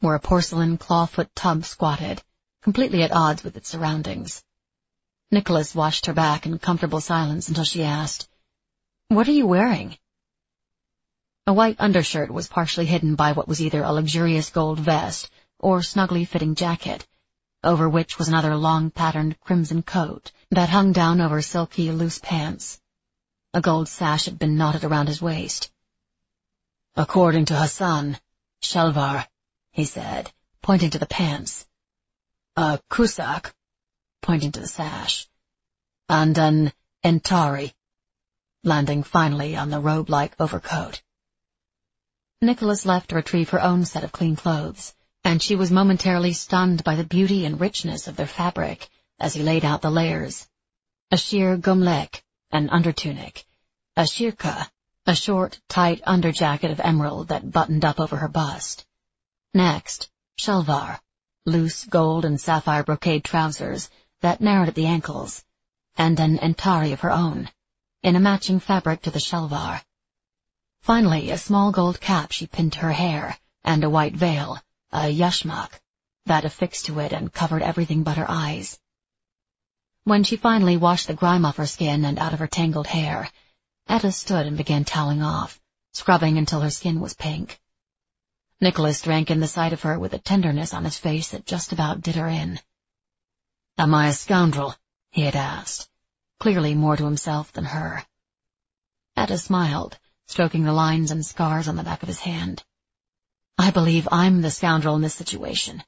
where a porcelain clawfoot tub squatted, completely at odds with its surroundings. Nicholas watched her back in comfortable silence until she asked, "What are you wearing?" A white undershirt was partially hidden by what was either a luxurious gold vest or snugly fitting jacket, over which was another long-patterned crimson coat that hung down over silky, loose pants. A gold sash had been knotted around his waist. "According to Hassan, Shalvar," he said, pointing to the pants. "A kusak," pointing to the sash, "and an entari," landing finally on the robe-like overcoat. Nicholas left to retrieve her own set of clean clothes, and she was momentarily stunned by the beauty and richness of their fabric as he laid out the layers. A sheer gomlek, an undertunic, a shirka, a short, tight underjacket of emerald that buttoned up over her bust. Next, shalvar, loose gold and sapphire brocade trousers that narrowed at the ankles, and an entari of her own, in a matching fabric to the shalvar. Finally, a small gold cap she pinned to her hair, and a white veil, a yashmak, that affixed to it and covered everything but her eyes. When she finally washed the grime off her skin and out of her tangled hair, Etta stood and began toweling off, scrubbing until her skin was pink. Nicholas drank in the sight of her with a tenderness on his face that just about did her in. "Am I a scoundrel?" he had asked, clearly more to himself than her. Etta smiled, stroking the lines and scars on the back of his hand. "I believe I'm the scoundrel in this situation."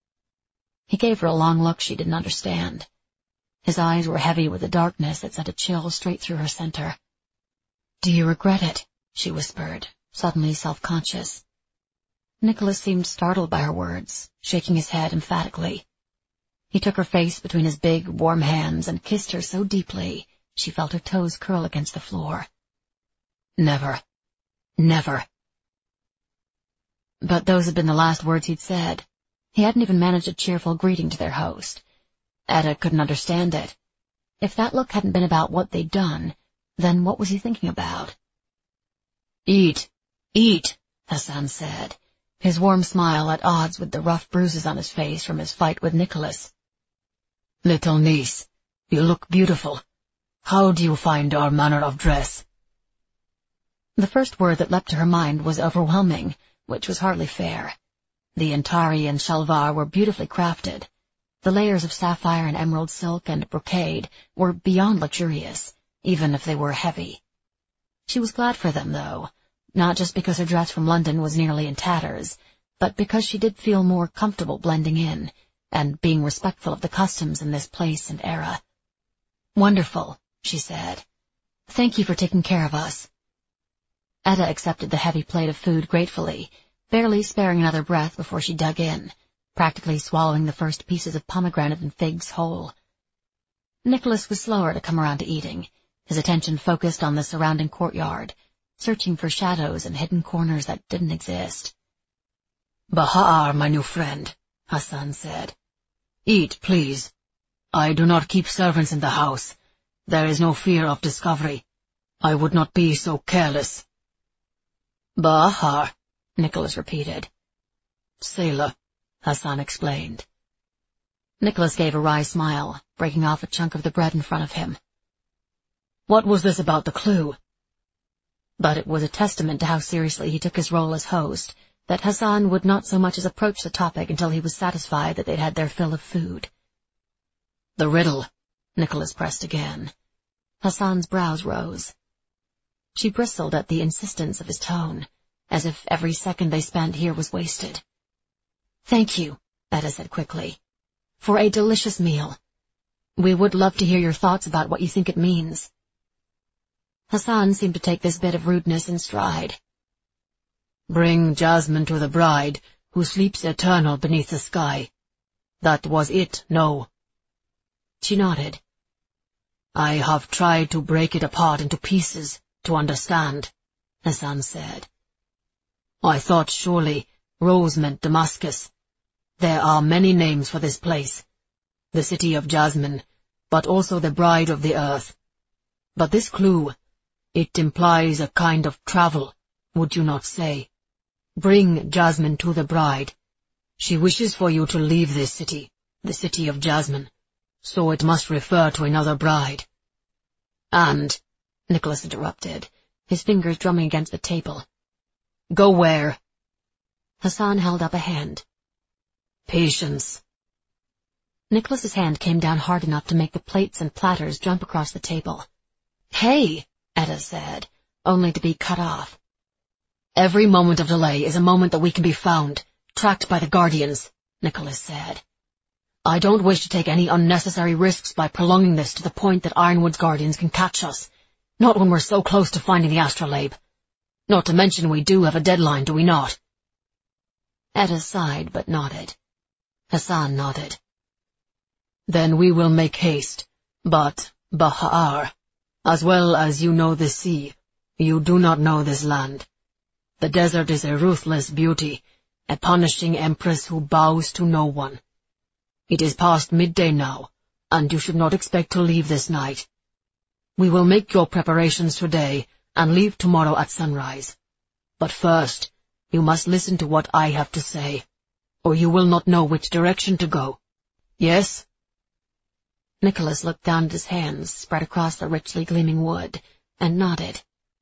He gave her a long look she didn't understand. His eyes were heavy with a darkness that sent a chill straight through her center. "Do you regret it?" she whispered, suddenly self-conscious. Nicholas seemed startled by her words, shaking his head emphatically. He took her face between his big, warm hands and kissed her so deeply she felt her toes curl against the floor. "Never. Never." But those had been the last words he'd said. He hadn't even managed a cheerful greeting to their host. Etta couldn't understand it. If that look hadn't been about what they'd done, then what was he thinking about? "Eat, eat," Hassan said, his warm smile at odds with the rough bruises on his face from his fight with Nicholas. "Little niece, you look beautiful. How do you find our manner of dress?" The first word that leapt to her mind was overwhelming, which was hardly fair. The entari and shalvar were beautifully crafted. The layers of sapphire and emerald silk and brocade were beyond luxurious, even if they were heavy. She was glad for them, though, not just because her dress from London was nearly in tatters, but because she did feel more comfortable blending in, and being respectful of the customs in this place and era. "Wonderful," she said. "Thank you for taking care of us." Etta accepted the heavy plate of food gratefully, barely sparing another breath before she dug in, practically swallowing the first pieces of pomegranate and figs whole. Nicholas was slower to come around to eating, his attention focused on the surrounding courtyard, searching for shadows and hidden corners that didn't exist. "Bahar, my new friend," Hassan said. "Eat, please. I do not keep servants in the house. There is no fear of discovery. I would not be so careless." "Bahar," Nicholas repeated. "Sailor," Hassan explained. Nicholas gave a wry smile, breaking off a chunk of the bread in front of him. "What was this about the clue?" But it was a testament to how seriously he took his role as host that Hassan would not so much as approach the topic until he was satisfied that they'd had their fill of food. "The riddle," Nicholas pressed again. Hassan's brows rose. She bristled at the insistence of his tone, as if every second they spent here was wasted. "Thank you," Etta said quickly, "for a delicious meal. We would love to hear your thoughts about what you think it means." Hassan seemed to take this bit of rudeness in stride. "Bring Jasmine to the bride who sleeps eternal beneath the sky. That was it, no?" She nodded. "I have tried to break it apart into pieces to understand," Hassan said. "I thought surely Rose meant Damascus. There are many names for this place. The city of Jasmine, but also the bride of the earth. But this clue, it implies a kind of travel, would you not say? Bring Jasmine to the bride. She wishes for you to leave this city, the city of Jasmine, so it must refer to another bride. And, Nicholas interrupted, his fingers drumming against the table. Go where? Hassan held up a hand. Patience. Nicholas's hand came down hard enough to make the plates and platters jump across the table. Hey, Etta said, only to be cut off. Every moment of delay is a moment that we can be found, tracked by the Guardians, Nicholas said. I don't wish to take any unnecessary risks by prolonging this to the point that Ironwood's Guardians can catch us, not when we're so close to finding the astrolabe. Not to mention we do have a deadline, do we not? Etta sighed but nodded. Hassan nodded. Then we will make haste, but, Bahar, as well as you know the sea, you do not know this land. The desert is a ruthless beauty, a punishing empress who bows to no one. It is past midday now, and you should not expect to leave this night. We will make your preparations today and leave tomorrow at sunrise. But first, you must listen to what I have to say, or you will not know which direction to go. Yes? Nicholas looked down at his hands spread across the richly gleaming wood, and nodded.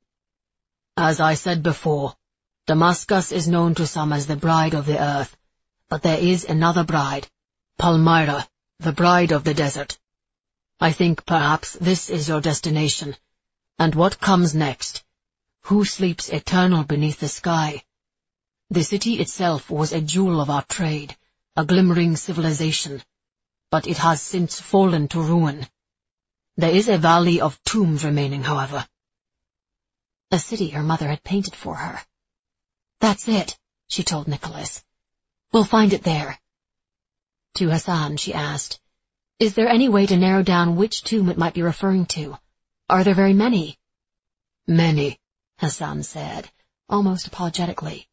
As I said before, Damascus is known to some as the bride of the earth, but there is another bride, Palmyra, the bride of the desert. I think perhaps this is your destination. And what comes next? Who sleeps eternal beneath the sky? The city itself was a jewel of our trade, a glimmering civilization, but it has since fallen to ruin. There is a valley of tombs remaining, however. A city her mother had painted for her. That's it, she told Nicholas. We'll find it there. To Hassan, she asked, is there any way to narrow down which tomb it might be referring to? Are there very many? Many, Hassan said, almost apologetically.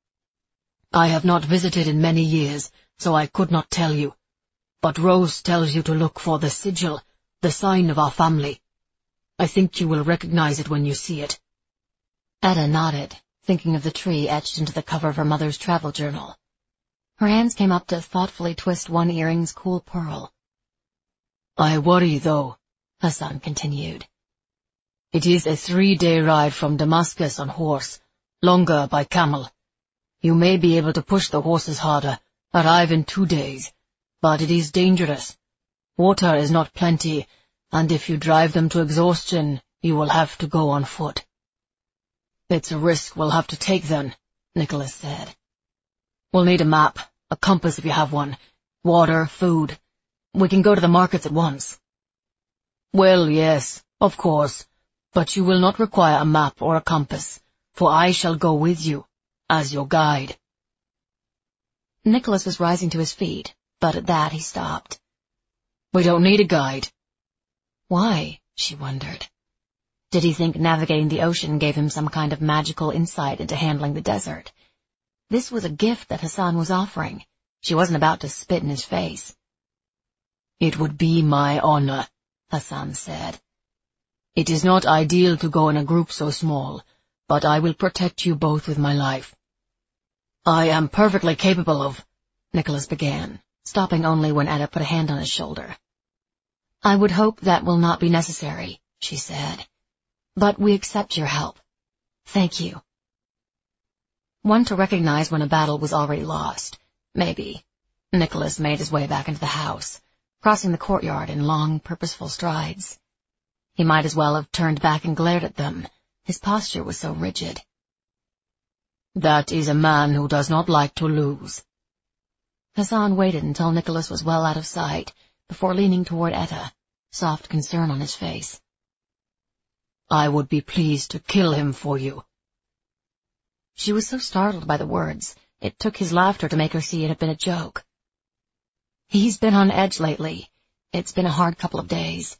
I have not visited in many years, so I could not tell you. But Rose tells you to look for the sigil, the sign of our family. I think you will recognize it when you see it. Etta nodded, thinking of the tree etched into the cover of her mother's travel journal. Her hands came up to thoughtfully twist one earring's cool pearl. I worry, though, Hassan continued. It is a 3-day ride from Damascus on horse, longer by camel. You may be able to push the horses harder, arrive in 2 days, but it is dangerous. Water is not plenty, and if you drive them to exhaustion, you will have to go on foot. It's a risk we'll have to take then, Nicholas said. We'll need a map, a compass if you have one, water, food. We can go to the markets at once. Well, yes, of course, but you will not require a map or a compass, for I shall go with you, as your guide. Nicholas was rising to his feet, but at that he stopped. We don't need a guide. Why? She wondered. Did he think navigating the ocean gave him some kind of magical insight into handling the desert? This was a gift that Hassan was offering. She wasn't about to spit in his face. It would be my honor, Hassan said. It is not ideal to go in a group so small, but I will protect you both with my life. I am perfectly capable of, Nicholas began, stopping only when Etta put a hand on his shoulder. I would hope that will not be necessary, she said. But we accept your help. Thank you. One to recognize when a battle was already lost. Maybe. Nicholas made his way back into the house, crossing the courtyard in long, purposeful strides. He might as well have turned back and glared at them. His posture was so rigid. That is a man who does not like to lose. Hassan waited until Nicholas was well out of sight, before leaning toward Etta, soft concern on his face. I would be pleased to kill him for you. She was so startled by the words, it took his laughter to make her see it had been a joke. He's been on edge lately. It's been a hard couple of days.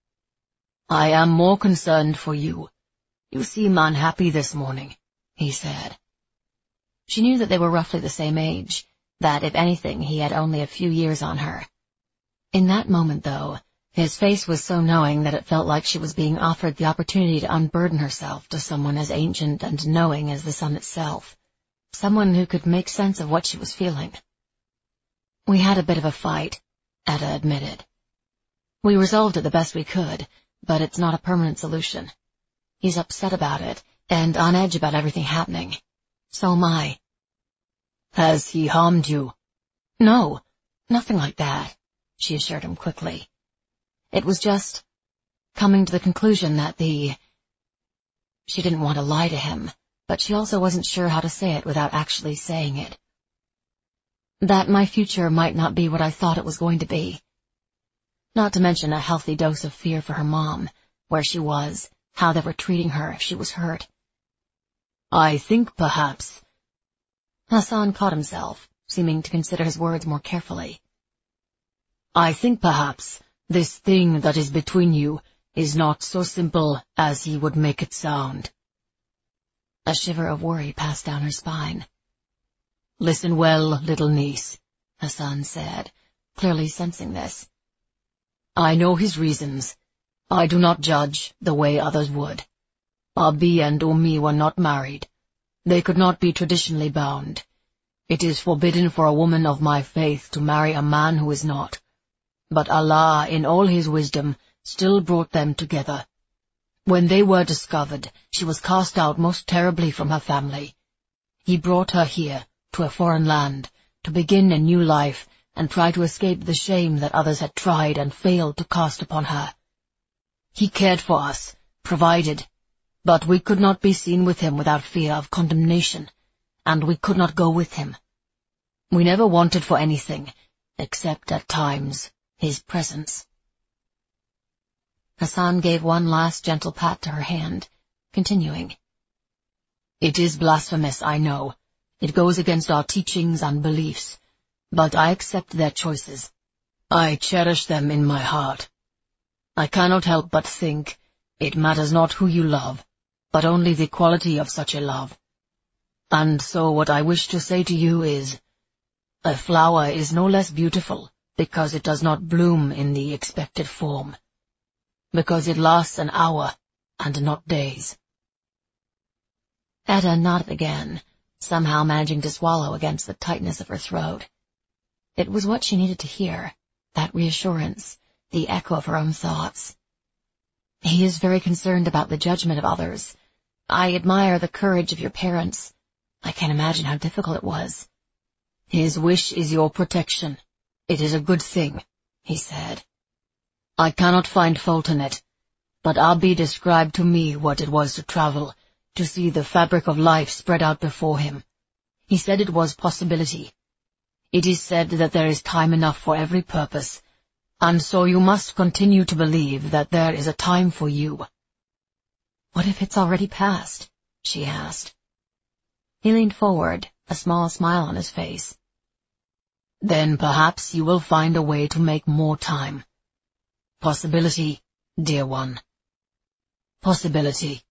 I am more concerned for you. You seem unhappy this morning, he said. She knew that they were roughly the same age, that, if anything, he had only a few years on her. In that moment, though, his face was so knowing that it felt like she was being offered the opportunity to unburden herself to someone as ancient and knowing as the sun itself, someone who could make sense of what she was feeling. We had a bit of a fight, Etta admitted. We resolved it the best we could, but it's not a permanent solution. He's upset about it, and on edge about everything happening. So am I. Has he harmed you? No, nothing like that, she assured him quickly. It was just coming to the conclusion that She didn't want to lie to him, but she also wasn't sure how to say it without actually saying it. That my future might not be what I thought it was going to be. Not to mention a healthy dose of fear for her mom, where she was, how they were treating her if she was hurt. I think perhaps... Hassan caught himself, seeming to consider his words more carefully. I think perhaps this thing that is between you is not so simple as he would make it sound. A shiver of worry passed down her spine. Listen well, little niece, Hassan said, clearly sensing this. I know his reasons. I do not judge the way others would. Abi and Ummi were not married. They could not be traditionally bound. It is forbidden for a woman of my faith to marry a man who is not. But Allah, in all his wisdom, still brought them together. When they were discovered, she was cast out most terribly from her family. He brought her here, to a foreign land, to begin a new life and try to escape the shame that others had tried and failed to cast upon her. He cared for us, provided, but we could not be seen with him without fear of condemnation, and we could not go with him. We never wanted for anything, except at times his presence. Hassan gave one last gentle pat to her hand, continuing. It is blasphemous, I know. It goes against our teachings and beliefs, but I accept their choices. I cherish them in my heart. I cannot help but think it matters not who you love, but only the quality of such a love. And so what I wish to say to you is, a flower is no less beautiful because it does not bloom in the expected form, because it lasts an hour and not days. Etta nodded again, somehow managing to swallow against the tightness of her throat. It was what she needed to hear, that reassurance, the echo of her own thoughts. He is very concerned about the judgment of others. I admire the courage of your parents. I can't imagine how difficult it was. His wish is your protection. It is a good thing, he said. I cannot find fault in it, but Abi described to me what it was to travel, to see the fabric of life spread out before him. He said it was possibility. It is said that there is time enough for every purpose, and so you must continue to believe that there is a time for you. What if it's already passed? She asked. He leaned forward, a small smile on his face. Then perhaps you will find a way to make more time. Possibility, dear one. Possibility.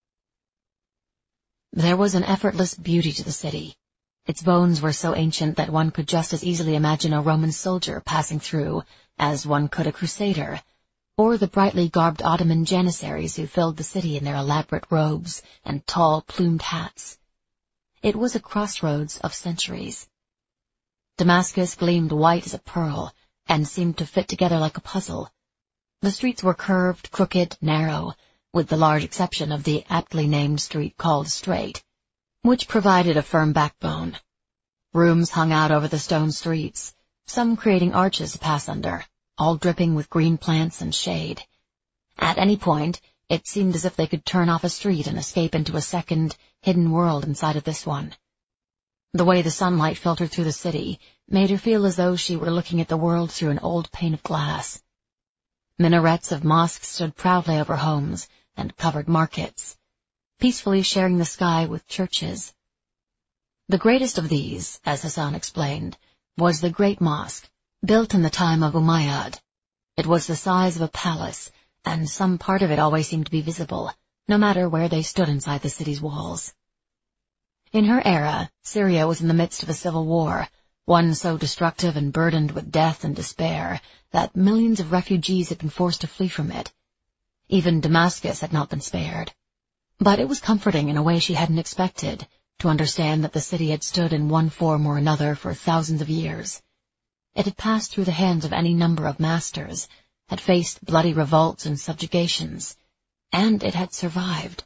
There was an effortless beauty to the city. Its bones were so ancient that one could just as easily imagine a Roman soldier passing through as one could a crusader, or the brightly garbed Ottoman janissaries who filled the city in their elaborate robes and tall plumed hats. It was a crossroads of centuries. Damascus gleamed white as a pearl and seemed to fit together like a puzzle. The streets were curved, crooked, narrow, with the large exception of the aptly named street called Straight, which provided a firm backbone. Rooms hung out over the stone streets, some creating arches to pass under, all dripping with green plants and shade. At any point, it seemed as if they could turn off a street and escape into a second, hidden world inside of this one. The way the sunlight filtered through the city made her feel as though she were looking at the world through an old pane of glass. Minarets of mosques stood proudly over homes and covered markets, peacefully sharing the sky with churches. The greatest of these, as Hassan explained, was the Great Mosque, built in the time of Umayyad. It was the size of a palace, and some part of it always seemed to be visible, no matter where they stood inside the city's walls. In her era, Syria was in the midst of a civil war, one so destructive and burdened with death and despair that millions of refugees had been forced to flee from it. Even Damascus had not been spared. But it was comforting in a way she hadn't expected, to understand that the city had stood in one form or another for thousands of years. It had passed through the hands of any number of masters, had faced bloody revolts and subjugations, and it had survived.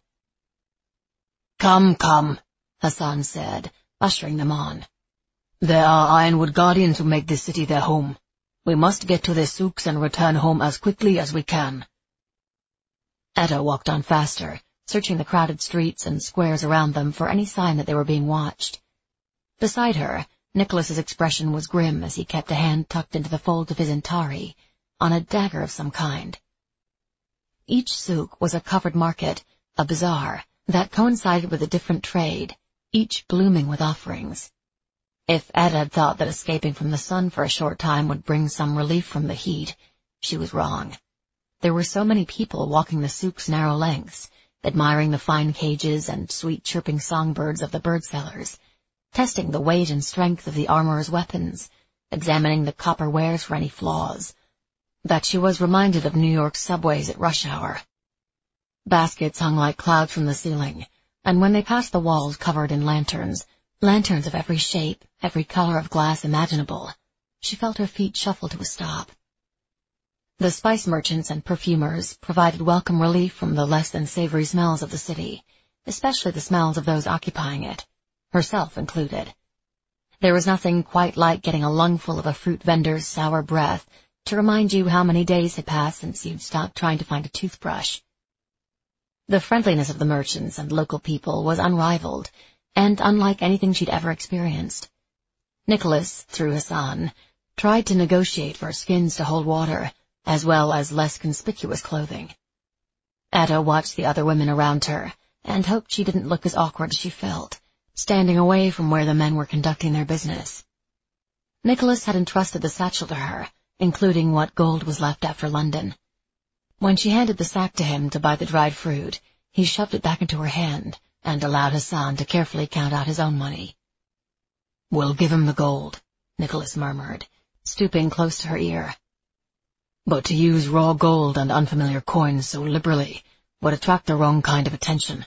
"Come, come," Hassan said, ushering them on. "There are Ironwood Guardians who make this city their home. We must get to their souks and return home as quickly as we can." Etta walked on faster, searching the crowded streets and squares around them for any sign that they were being watched. Beside her, Nicholas's expression was grim as he kept a hand tucked into the folds of his Antari, on a dagger of some kind. Each souk was a covered market, a bazaar, that coincided with a different trade, each blooming with offerings. If Etta had thought that escaping from the sun for a short time would bring some relief from the heat, she was wrong. There were so many people walking the souk's narrow lengths, admiring the fine cages and sweet chirping songbirds of the bird sellers, testing the weight and strength of the armorer's weapons, examining the copper wares for any flaws, that she was reminded of New York's subways at rush hour. Baskets hung like clouds from the ceiling, and when they passed the walls covered in lanterns of every shape, every color of glass imaginable, she felt her feet shuffle to a stop. The spice merchants and perfumers provided welcome relief from the less than savory smells of the city, especially the smells of those occupying it, herself included. There was nothing quite like getting a lungful of a fruit vendor's sour breath to remind you how many days had passed since you'd stopped trying to find a toothbrush. The friendliness of the merchants and local people was unrivaled, and unlike anything she'd ever experienced. Nicholas, through Hassan, tried to negotiate for skins to hold water, as well as less conspicuous clothing. Etta watched the other women around her, and hoped she didn't look as awkward as she felt, standing away from where the men were conducting their business. Nicholas had entrusted the satchel to her, including what gold was left after London. When she handed the sack to him to buy the dried fruit, he shoved it back into her hand and allowed Hassan to carefully count out his own money. "We'll give him the gold," Nicholas murmured, stooping close to her ear. "But to use raw gold and unfamiliar coins so liberally would attract the wrong kind of attention."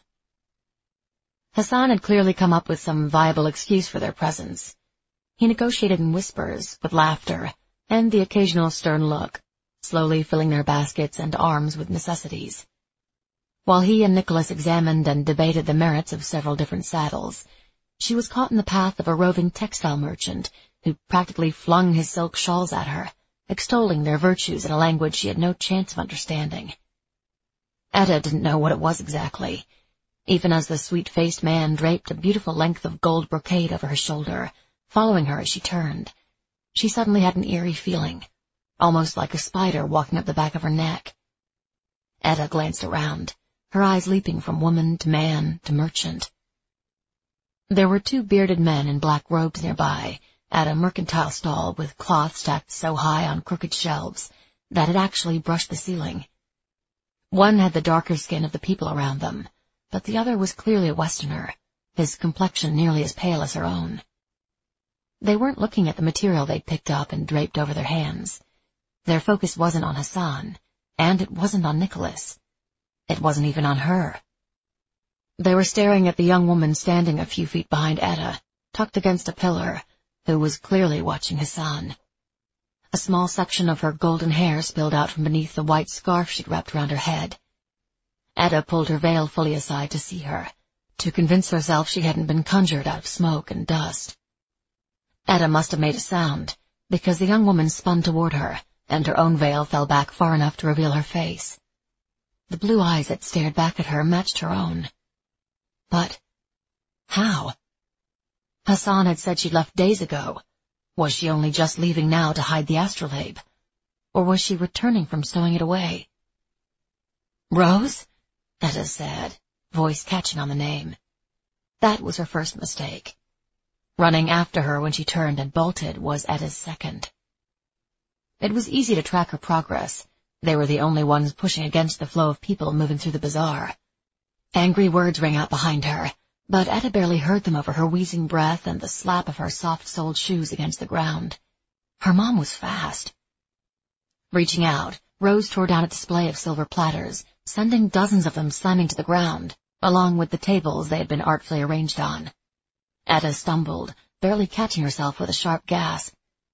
Hassan had clearly come up with some viable excuse for their presence. He negotiated in whispers, with laughter, and the occasional stern look, slowly filling their baskets and arms with necessities. While he and Nicholas examined and debated the merits of several different saddles, she was caught in the path of a roving textile merchant who practically flung his silk shawls at her, extolling their virtues in a language she had no chance of understanding. Etta didn't know what it was exactly, even as the sweet-faced man draped a beautiful length of gold brocade over her shoulder, following her as she turned. She suddenly had an eerie feeling, almost like a spider walking up the back of her neck. Etta glanced around, her eyes leaping from woman to man to merchant. There were two bearded men in black robes nearby, at a mercantile stall with cloth stacked so high on crooked shelves that it actually brushed the ceiling. One had the darker skin of the people around them, but the other was clearly a Westerner, his complexion nearly as pale as her own. They weren't looking at the material they'd picked up and draped over their hands. Their focus wasn't on Hassan, and it wasn't on Nicholas. It wasn't even on her. They were staring at the young woman standing a few feet behind Etta, tucked against a pillar, who was clearly watching Hassan. A small section of her golden hair spilled out from beneath the white scarf she'd wrapped around her head. Etta pulled her veil fully aside to see her, to convince herself she hadn't been conjured out of smoke and dust. Etta must have made a sound, because the young woman spun toward her, and her own veil fell back far enough to reveal her face. The blue eyes that stared back at her matched her own. But how? Hassan had said she'd left days ago. Was she only just leaving now to hide the astrolabe? Or was she returning from stowing it away? "Rose?" Etta said, voice catching on the name. That was her first mistake. Running after her when she turned and bolted was Etta's second. It was easy to track her progress. They were the only ones pushing against the flow of people moving through the bazaar. Angry words rang out behind her, but Etta barely heard them over her wheezing breath and the slap of her soft-soled shoes against the ground. Her mom was fast. Reaching out, Rose tore down a display of silver platters, sending dozens of them slamming to the ground, along with the tables they had been artfully arranged on. Etta stumbled, barely catching herself with a sharp gasp.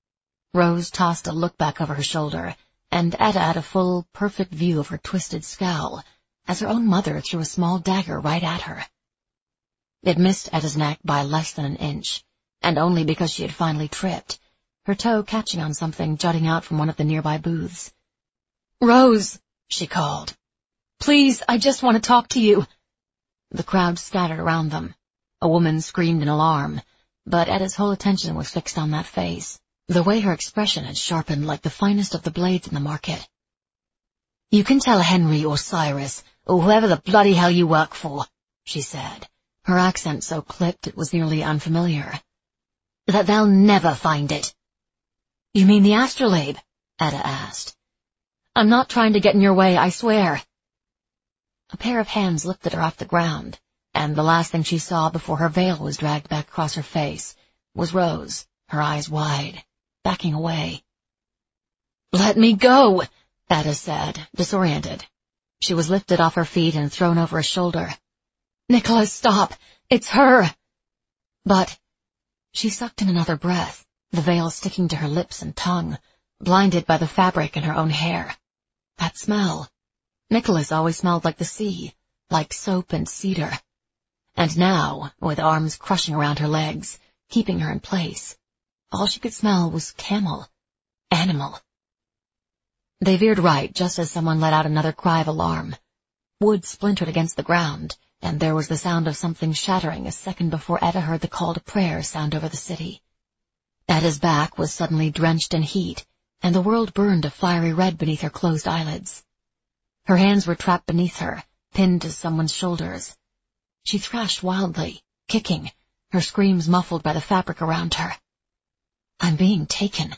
Rose tossed a look back over her shoulder, and Etta had a full, perfect view of her twisted scowl, as her own mother threw a small dagger right at her. It missed Etta's neck by less than an inch, and only because she had finally tripped, her toe catching on something jutting out from one of the nearby booths. "Rose," she called. "Please, I just want to talk to you." The crowd scattered around them. A woman screamed in alarm, but Etta's whole attention was fixed on that face, the way her expression had sharpened like the finest of the blades in the market. "You can tell Henry or Cyrus, or whoever the bloody hell you work for," she said, her accent so clipped it was nearly unfamiliar, "that they'll never find it." "You mean the astrolabe?" Etta asked. "I'm not trying to get in your way, I swear." A pair of hands lifted her off the ground, and the last thing she saw before her veil was dragged back across her face was Rose, her eyes wide, backing away. "Let me go," Etta said, disoriented. She was lifted off her feet and thrown over a shoulder. "Nicholas, stop! It's her!" But she sucked in another breath, the veil sticking to her lips and tongue, blinded by the fabric in her own hair. That smell. Nicholas always smelled like the sea, like soap and cedar. And now, with arms crushing around her legs, keeping her in place, all she could smell was camel. Animal. They veered right just as someone let out another cry of alarm. Wood splintered against the ground, and there was the sound of something shattering a second before Etta heard the call to prayer sound over the city. Etta's back was suddenly drenched in heat, and the world burned a fiery red beneath her closed eyelids. Her hands were trapped beneath her, pinned to someone's shoulders. She thrashed wildly, kicking, her screams muffled by the fabric around her. "I'm being taken."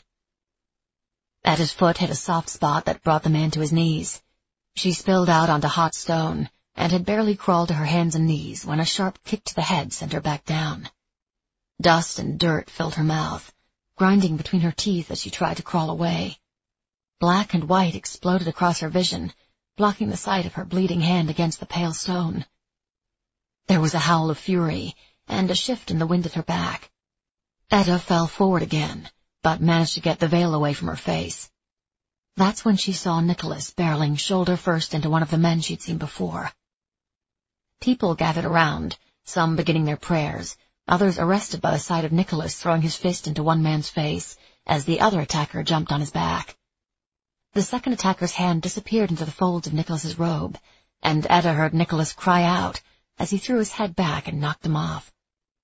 Etta's foot hit a soft spot that brought the man to his knees. She spilled out onto hot stone, and had barely crawled to her hands and knees when a sharp kick to the head sent her back down. Dust and dirt filled her mouth, grinding between her teeth as she tried to crawl away. Black and white exploded across her vision, blocking the sight of her bleeding hand against the pale stone. There was a howl of fury, and a shift in the wind at her back. Etta fell forward again, but managed to get the veil away from her face. That's when she saw Nicholas barreling shoulder first into one of the men she'd seen before. People gathered around, some beginning their prayers, others arrested by the sight of Nicholas throwing his fist into one man's face as the other attacker jumped on his back. The second attacker's hand disappeared into the folds of Nicholas's robe, and Etta heard Nicholas cry out as he threw his head back and knocked him off.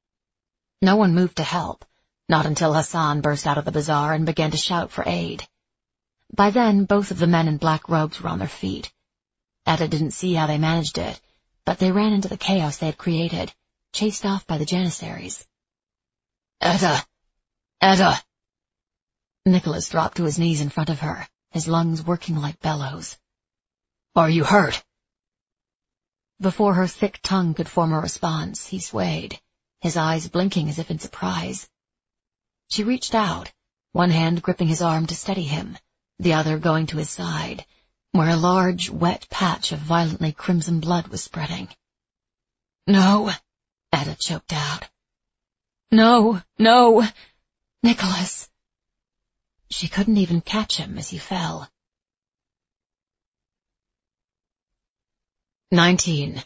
No one moved to help, not until Hassan burst out of the bazaar and began to shout for aid. By then, both of the men in black robes were on their feet. Etta didn't see how they managed it, but they ran into the chaos they had created, chased off by the Janissaries. "Etta! Etta!" Nicholas dropped to his knees in front of her, his lungs working like bellows. "Are you hurt?" Before her thick tongue could form a response, he swayed, his eyes blinking as if in surprise. She reached out, one hand gripping his arm to steady him, the other going to his side, where a large, wet patch of violently crimson blood was spreading. "No," Etta choked out. "No, no, Nicholas." She couldn't even catch him as he fell. 19.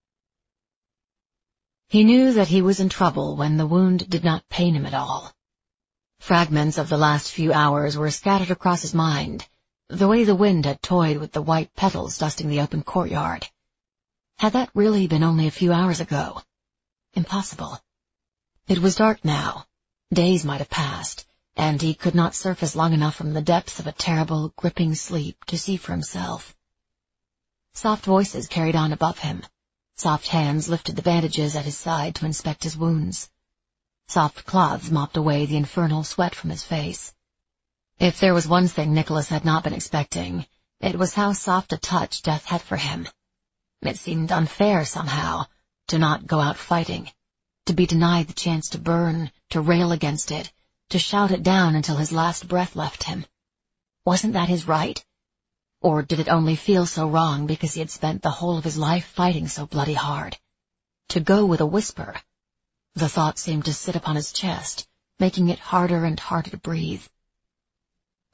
He knew that he was in trouble when the wound did not pain him at all. Fragments of the last few hours were scattered across his mind, the way the wind had toyed with the white petals dusting the open courtyard. Had that really been only a few hours ago? Impossible. It was dark now. Days might have passed, and he could not surface long enough from the depths of a terrible, gripping sleep to see for himself. Soft voices carried on above him. Soft hands lifted the bandages at his side to inspect his wounds. Soft cloths mopped away the infernal sweat from his face. If there was one thing Nicholas had not been expecting, it was how soft a touch death had for him. It seemed unfair somehow, to not go out fighting, to be denied the chance to burn, to rail against it, to shout it down until his last breath left him. Wasn't that his right? Or did it only feel so wrong because he had spent the whole of his life fighting so bloody hard? To go with a whisper. The thought seemed to sit upon his chest, making it harder and harder to breathe.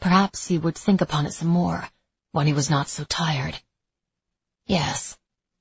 Perhaps he would think upon it some more, when he was not so tired. Yes.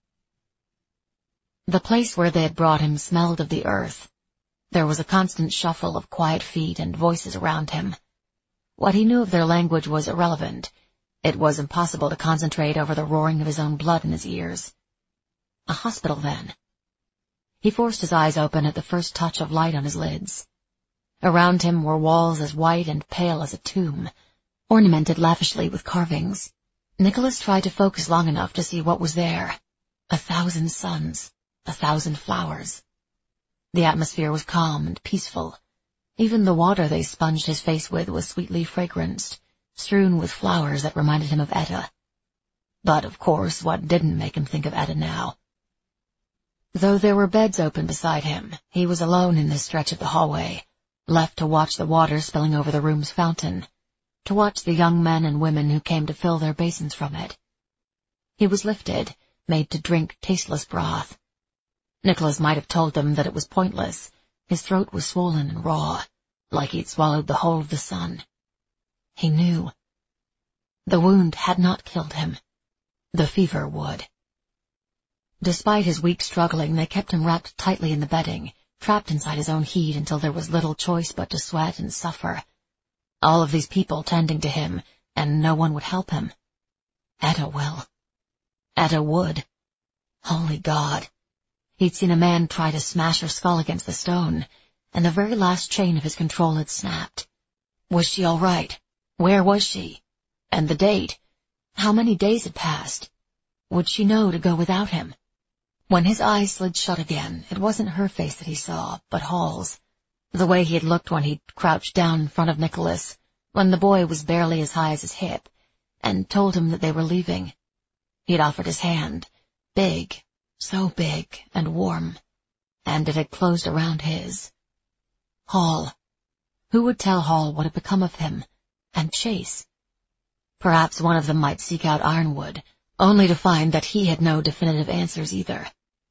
The place where they had brought him smelled of the earth. There was a constant shuffle of quiet feet and voices around him. What he knew of their language was irrelevant. It was impossible to concentrate over the roaring of his own blood in his ears. A hospital, then. He forced his eyes open at the first touch of light on his lids. Around him were walls as white and pale as a tomb, ornamented lavishly with carvings. Nicholas tried to focus long enough to see what was there. 1,000 suns, 1,000 flowers. The atmosphere was calm and peaceful. Even the water they sponged his face with was sweetly fragranced, strewn with flowers that reminded him of Etta. But, of course, what didn't make him think of Etta now? Though there were beds open beside him, he was alone in this stretch of the hallway, left to watch the water spilling over the room's fountain, to watch the young men and women who came to fill their basins from it. He was lifted, made to drink tasteless broth. Nicholas might have told them that it was pointless. His throat was swollen and raw, like he'd swallowed the whole of the sun. He knew. The wound had not killed him. The fever would. Despite his weak struggling, they kept him wrapped tightly in the bedding, trapped inside his own heat until there was little choice but to sweat and suffer. All of these people tending to him, and no one would help him. Etta will. Etta would. Holy God. He'd seen a man try to smash her skull against the stone, and the very last chain of his control had snapped. Was she all right? Where was she? And the date? How many days had passed? Would she know to go without him? When his eyes slid shut again, it wasn't her face that he saw, but Hall's. The way he had looked when he'd crouched down in front of Nicholas, when the boy was barely as high as his hip, and told him that they were leaving. He'd offered his hand, big, so big and warm, and it had closed around his. Hall. Who would tell Hall what had become of him? And Chase? Perhaps one of them might seek out Ironwood, only to find that he had no definitive answers either.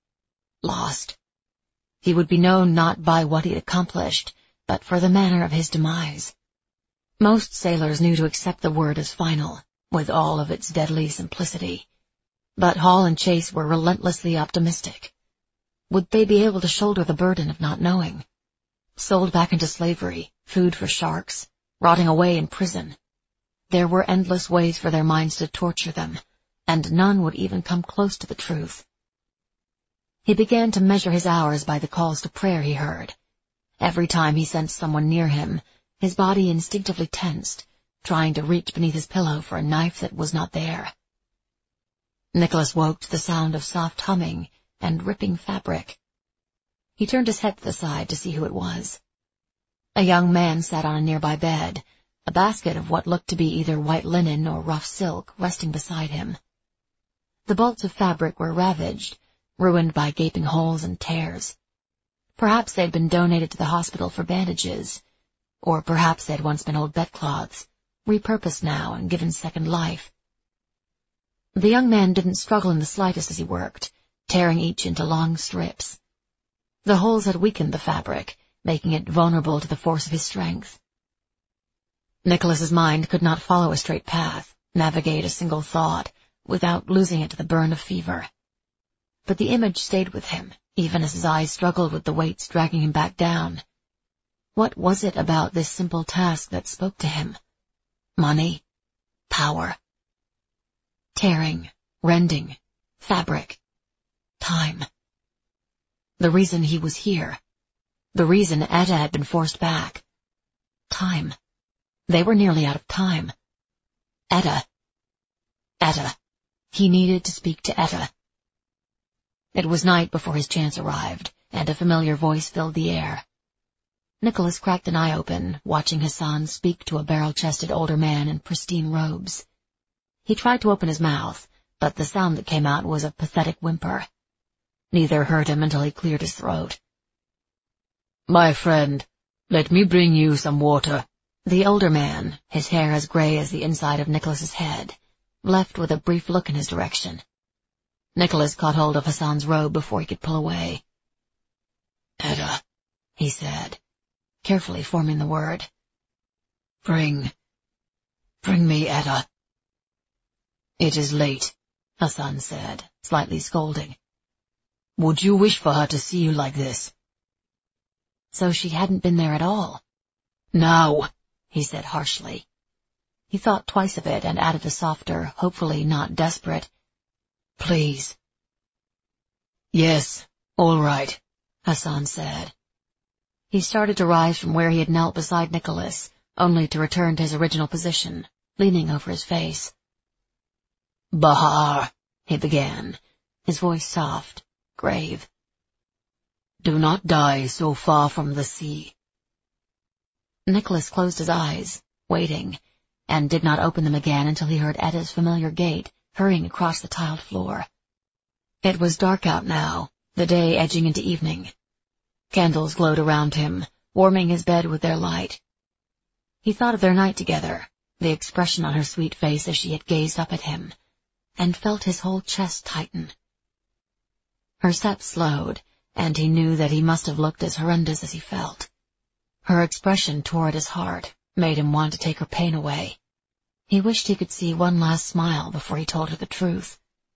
Lost. He would be known not by what he'd accomplished, but for the manner of his demise. Most sailors knew to accept the word as final, with all of its deadly simplicity. But Hall and Chase were relentlessly optimistic. Would they be able to shoulder the burden of not knowing? Sold back into slavery, food for sharks, rotting away in prison. There were endless ways for their minds to torture them, and none would even come close to the truth. He began to measure his hours by the calls to prayer he heard. Every time he sensed someone near him, his body instinctively tensed, trying to reach beneath his pillow for a knife that was not there. Nicholas woke to the sound of soft humming and ripping fabric. He turned his head to the side to see who it was. A young man sat on a nearby bed, a basket of what looked to be either white linen or rough silk resting beside him. The bolts of fabric were ravaged, ruined by gaping holes and tears. Perhaps they had been donated to the hospital for bandages, or perhaps they had once been old bedcloths, repurposed now and given second life. The young man didn't struggle in the slightest as he worked, tearing each into long strips. The holes had weakened the fabric, making it vulnerable to the force of his strength. Nicholas's mind could not follow a straight path, navigate a single thought, without losing it to the burn of fever. But the image stayed with him, even as his eyes struggled with the weights dragging him back down. What was it about this simple task that spoke to him? Money? Power? Tearing, rending, fabric, time. The reason he was here. The reason Etta had been forced back. Time. They were nearly out of time. Etta. Etta. He needed to speak to Etta. It was night before his chance arrived, and a familiar voice filled the air. Nicholas cracked an eye open, watching Hassan speak to a barrel-chested older man in pristine robes. He tried to open his mouth, but the sound that came out was a pathetic whimper. Neither heard him until he cleared his throat. "My friend, let me bring you some water." The older man, his hair as gray as the inside of Nicholas's head, left with a brief look in his direction. Nicholas caught hold of Hassan's robe before he could pull away. "Etta," he said, carefully forming the word. "Bring Bring me Etta. It is late, Hassan said, slightly scolding. Would you wish for her to see you like this? So she hadn't been there at all. No, he said harshly. He thought twice of it and added a softer, hopefully not desperate, please. Yes, all right, Hassan said. He started to rise from where he had knelt beside Nicholas, only to return to his original position, leaning over his face. Bahar, he began, his voice soft, grave. Do not die so far from the sea. Nicholas closed his eyes, waiting, and did not open them again until he heard Etta's familiar gait hurrying across the tiled floor. It was dark out now, the day edging into evening. Candles glowed around him, warming his bed with their light. He thought of their night together, the expression on her sweet face as she had gazed up at him, and felt his whole chest tighten. Her steps slowed, and he knew that he must have looked as horrendous as he felt. Her expression tore at his heart, made him want to take her pain away. He wished he could see one last smile before he told her the truth.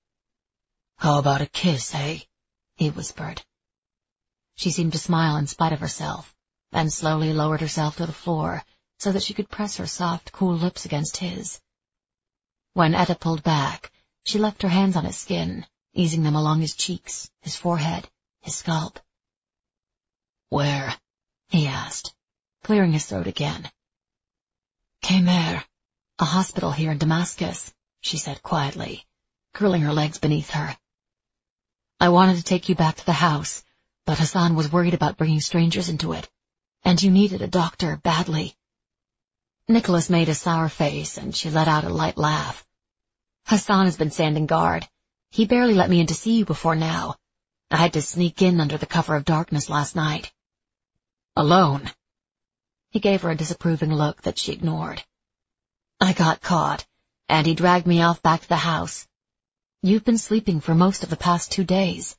How about a kiss, eh? He whispered. She seemed to smile in spite of herself, and slowly lowered herself to the floor so that she could press her soft, cool lips against his. When Etta pulled back, she left her hands on his skin, easing them along his cheeks, his forehead, his scalp. Where? He asked, clearing his throat again. Kemer, a hospital here in Damascus, she said quietly, curling her legs beneath her. I wanted to take you back to the house, but Hassan was worried about bringing strangers into it, and you needed a doctor badly. Nicholas made a sour face, and she let out a light laugh. Hassan has been standing guard. He barely let me in to see you before now. I had to sneak in under the cover of darkness last night. Alone? He gave her a disapproving look that she ignored. I got caught, and he dragged me off back to the house. You've been sleeping for most of the past 2 days.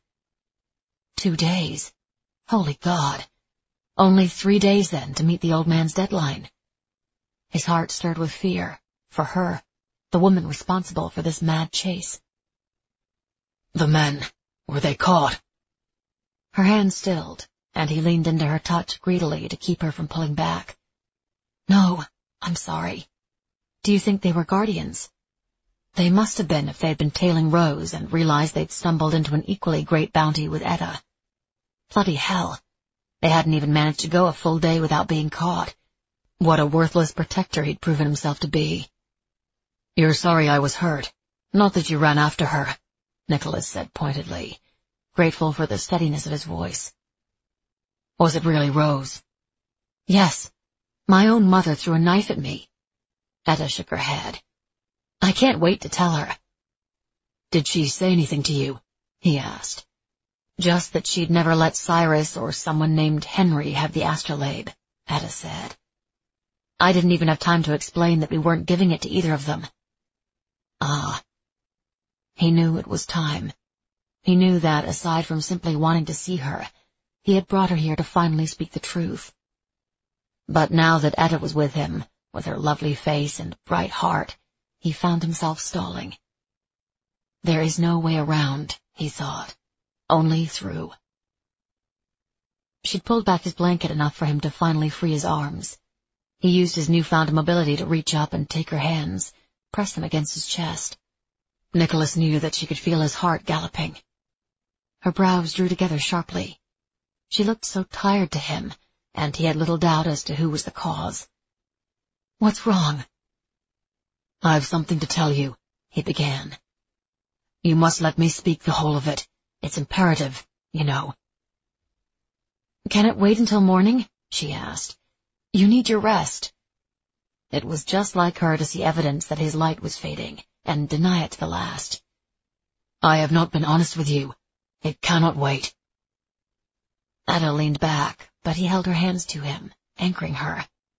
2 days? Holy God. Only 3 days then to meet the old man's deadline. His heart stirred with fear, for her, the woman responsible for this mad chase. The men, were they caught? Her hand stilled, and he leaned into her touch greedily to keep her from pulling back. No, I'm sorry. Do you think they were guardians? They must have been if they'd been tailing Rose and realized they'd stumbled into an equally great bounty with Etta. Bloody hell. They hadn't even managed to go a full day without being caught. What a worthless protector he'd proven himself to be. You're sorry I was hurt, not that you ran after her, Nicholas said pointedly, grateful for the steadiness of his voice. Was it really Rose? Yes. My own mother threw a knife at me. Etta shook her head. I can't wait to tell her. Did she say anything to you? He asked. Just that she'd never let Cyrus or someone named Henry have the astrolabe, Etta said. I didn't even have time to explain that we weren't giving it to either of them. Ah. He knew it was time. He knew that, aside from simply wanting to see her, he had brought her here to finally speak the truth. But now that Etta was with him, with her lovely face and bright heart, he found himself stalling. There is no way around, he thought, only through. She'd pulled back his blanket enough for him to finally free his arms. He used his newfound mobility to reach up and take her hands, press them against his chest. Nicholas knew that she could feel his heart galloping. Her brows drew together sharply. She looked so tired to him, and he had little doubt as to who was the cause. What's wrong? I've something to tell you, he began. You must let me speak the whole of it. It's imperative, you know. Can it wait until morning? She asked. You need your rest. It was just like her to see evidence that his light was fading, and deny it to the last. I have not been honest with you. It cannot wait. Etta leaned back, but he held her hands to him, anchoring her.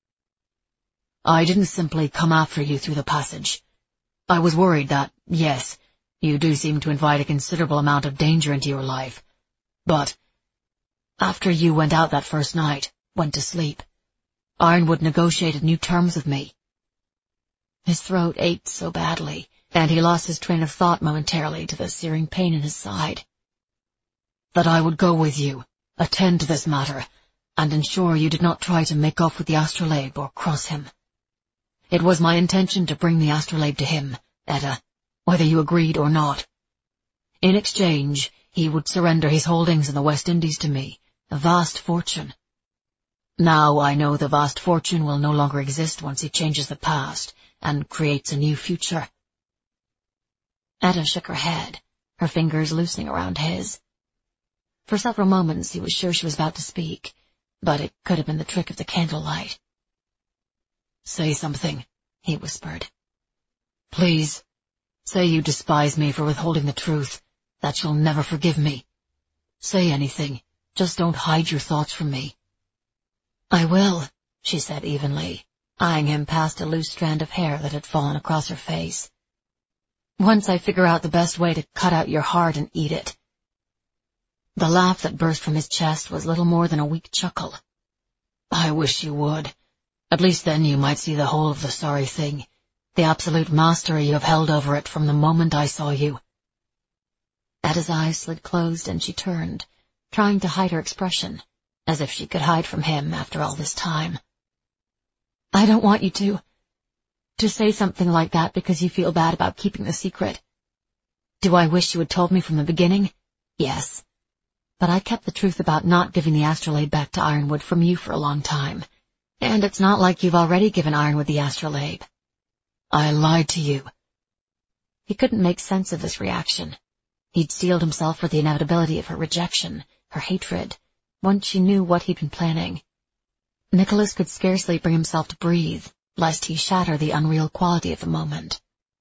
I didn't simply come after you through the passage. I was worried that, yes, you do seem to invite a considerable amount of danger into your life. But after you went out that first night, went to sleep, Ironwood negotiated new terms with me. His throat ached so badly, and he lost his train of thought momentarily to the searing pain in his side. "That I would go with you, attend to this matter, and ensure you did not try to make off with the astrolabe or cross him. It was my intention to bring the astrolabe to him, Etta, whether you agreed or not. In exchange, he would surrender his holdings in the West Indies to me, a vast fortune. Now I know the vast fortune will no longer exist once he changes the past and creates a new future." Etta shook her head, her fingers loosening around his. For several moments he was sure she was about to speak, but it could have been the trick of the candlelight. "Say something," he whispered. "Please, say you despise me for withholding the truth, that you'll never forgive me. Say anything, just don't hide your thoughts from me." "I will," she said evenly, eyeing him past a loose strand of hair that had fallen across her face. "Once I figure out the best way to cut out your heart and eat it." The laugh that burst from his chest was little more than a weak chuckle. "I wish you would. At least then you might see the whole of the sorry thing, the absolute mastery you have held over it from the moment I saw you." Etta's eyes slid closed and she turned, trying to hide her expression, as if she could hide from him after all this time. "I don't want you to say something like that because you feel bad about keeping the secret. Do I wish you had told me from the beginning? Yes. But I kept the truth about not giving the astrolabe back to Ironwood from you for a long time, and it's not like you've already given Ironwood the astrolabe." "I lied to you." He couldn't make sense of this reaction. He'd steeled himself for the inevitability of her rejection, her hatred, once she knew what he'd been planning. Nicholas could scarcely bring himself to breathe, lest he shatter the unreal quality of the moment.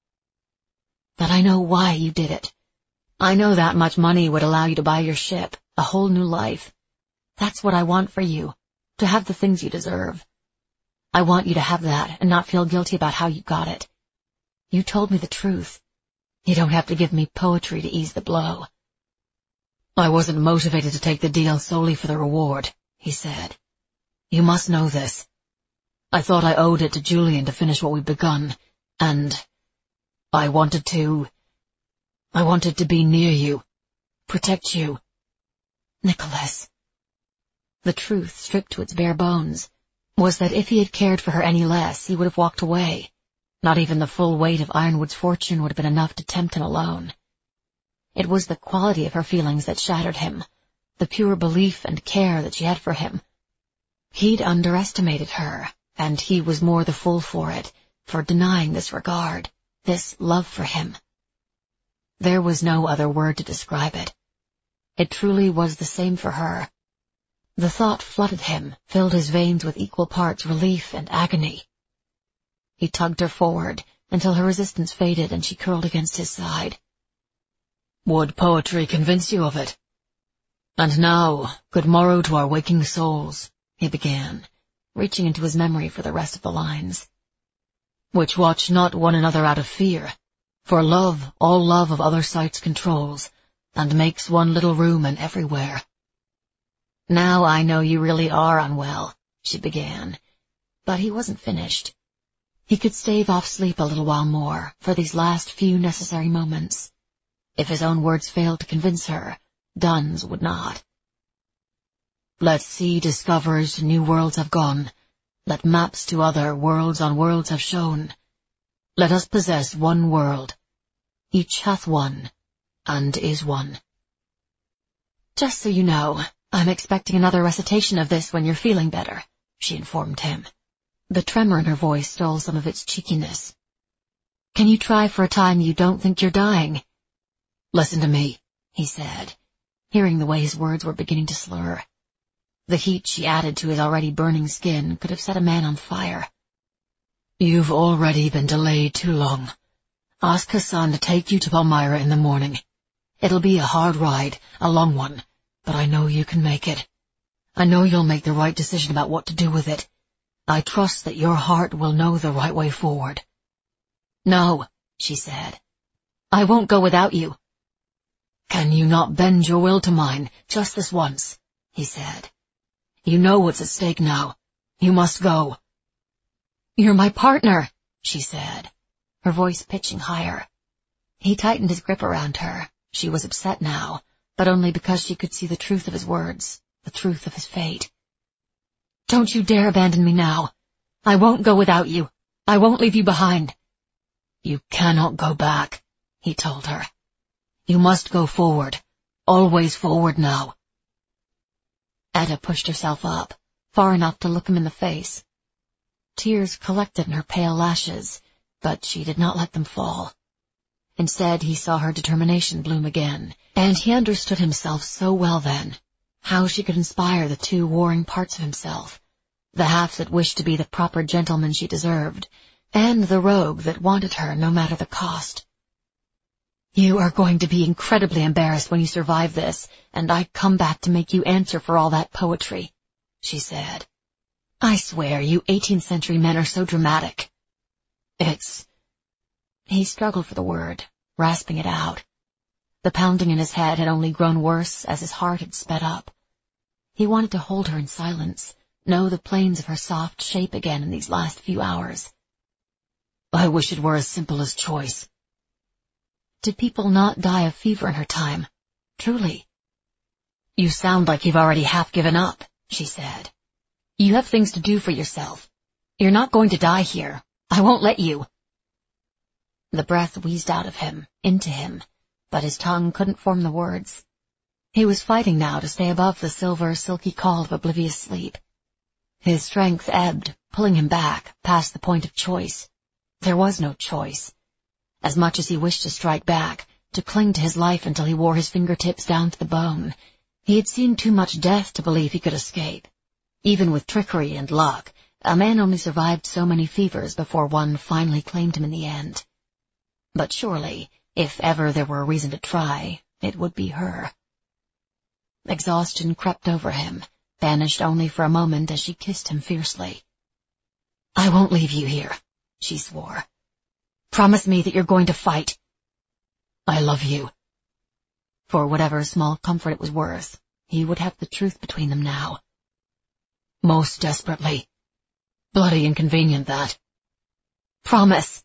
"But I know why you did it. I know that much money would allow you to buy your ship, a whole new life. That's what I want for you, to have the things you deserve. I want you to have that and not feel guilty about how you got it. You told me the truth. You don't have to give me poetry to ease the blow." "I wasn't motivated to take the deal solely for the reward," he said. "You must know this. I thought I owed it to Julian to finish what we'd begun, and I wanted to be near you, protect you." Nicholas. The truth, stripped to its bare bones, was that if he had cared for her any less, he would have walked away. Not even the full weight of Ironwood's fortune would have been enough to tempt him alone. It was the quality of her feelings that shattered him, the pure belief and care that she had for him. He'd underestimated her, and he was more the fool for it, for denying this regard, this love for him. There was no other word to describe it. It truly was the same for her. The thought flooded him, filled his veins with equal parts relief and agony. He tugged her forward, until her resistance faded and she curled against his side. "Would poetry convince you of it? And now, good morrow to our waking souls," he began, reaching into his memory for the rest of the lines. "Which watch not one another out of fear, for love all love of other sights controls, and makes one little room in everywhere." "Now I know you really are unwell," she began, but he wasn't finished. He could stave off sleep a little while more, for these last few necessary moments. If his own words failed to convince her, Dunn's would not. "Let sea discoverers to new worlds have gone, let maps to other worlds on worlds have shown. Let us possess one world, each hath one, and is one." "Just so you know, I'm expecting another recitation of this when you're feeling better," she informed him. The tremor in her voice stole some of its cheekiness. "Can you try for a time you don't think you're dying?" "Listen to me," he said, hearing the way his words were beginning to slur. The heat she added to his already burning skin could have set a man on fire. "You've already been delayed too long. Ask Hassan to take you to Palmyra in the morning. It'll be a hard ride, a long one, but I know you can make it. I know you'll make the right decision about what to do with it. I trust that your heart will know the right way forward." "No," she said. "I won't go without you." "Can you not bend your will to mine, just this once?" he said. "You know what's at stake now. You must go." "You're my partner," she said, her voice pitching higher. He tightened his grip around her. She was upset now, but only because she could see the truth of his words, the truth of his fate. "Don't you dare abandon me now. I won't go without you. I won't leave you behind." "You cannot go back," he told her. "You must go forward, always forward now." Etta pushed herself up, far enough to look him in the face. Tears collected in her pale lashes, but she did not let them fall. Instead, he saw her determination bloom again, and he understood himself so well then, how she could inspire the two warring parts of himself, the half that wished to be the proper gentleman she deserved, and the rogue that wanted her no matter the cost. "You are going to be incredibly embarrassed when you survive this, and I come back to make you answer for all that poetry," she said. "I swear you 18th century men are so dramatic." He struggled for the word, rasping it out. The pounding in his head had only grown worse as his heart had sped up. He wanted to hold her in silence, know the planes of her soft shape again in these last few hours. "I wish it were as simple as choice." Did people not die of fever in her time? Truly? "You sound like you've already half given up," she said. "You have things to do for yourself. You're not going to die here. I won't let you." The breath wheezed out of him, into him, but his tongue couldn't form the words. He was fighting now to stay above the silver, silky call of oblivious sleep. His strength ebbed, pulling him back, past the point of choice. There was no choice. As much as he wished to strike back, to cling to his life until he wore his fingertips down to the bone, he had seen too much death to believe he could escape. Even with trickery and luck, a man only survived so many fevers before one finally claimed him in the end. But surely, if ever there were a reason to try, it would be her. Exhaustion crept over him, banished only for a moment as she kissed him fiercely. "I won't leave you here," she swore. "Promise me that you're going to fight." "I love you." For whatever small comfort it was worth, he would have the truth between them now. "Most desperately. Bloody inconvenient, that." "Promise."